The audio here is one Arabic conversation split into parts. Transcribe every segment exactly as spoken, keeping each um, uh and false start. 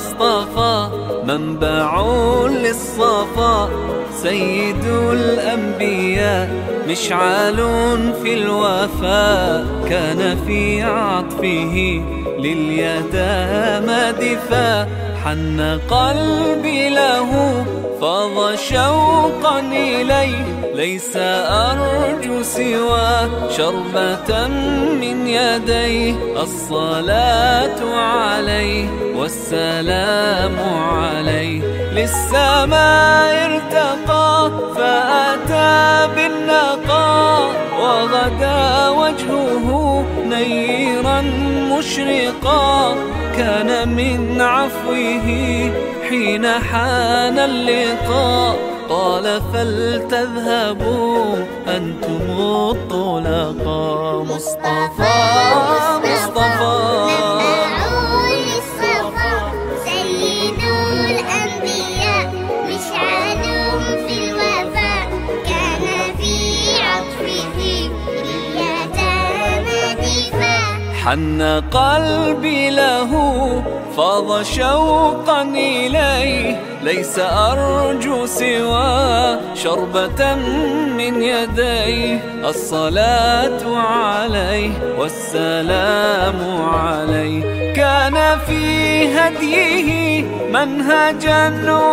اصطفى منبع للصفا، سيد الأنبياء مشعل في الوفاء، كان في عطفه لليتامى دفا. حن قلبي له فاض شوقا إليه، ليس أرجو سوى شربة من يديه. الصلاة عليه والسلام عليه، للسماء ارتقى فأتى بالنقاء، وغدا وجهه نيرا مشرقا. كان من عفوه حين حان اللقاء، قال فلتذهبوا أنتم الطلقاء. مصطفى مصطفى سيد الأنبياء مشعل في الوفاء، كان في عطفه لليتامى دفا. حن قلبي له فاض شوقا إليه، ليس أرجو سوى شربة من يديه. الصلاة عليه والسلام عليه، كان في هديه منهجا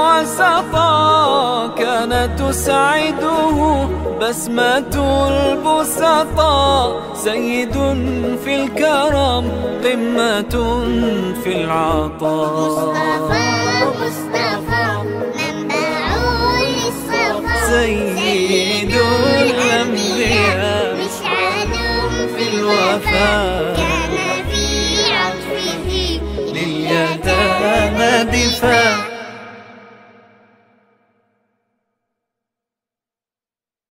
وسطا، كان تسعده بسمة البسطاء. سيد في الكرم قمة في العطاء. مصطفى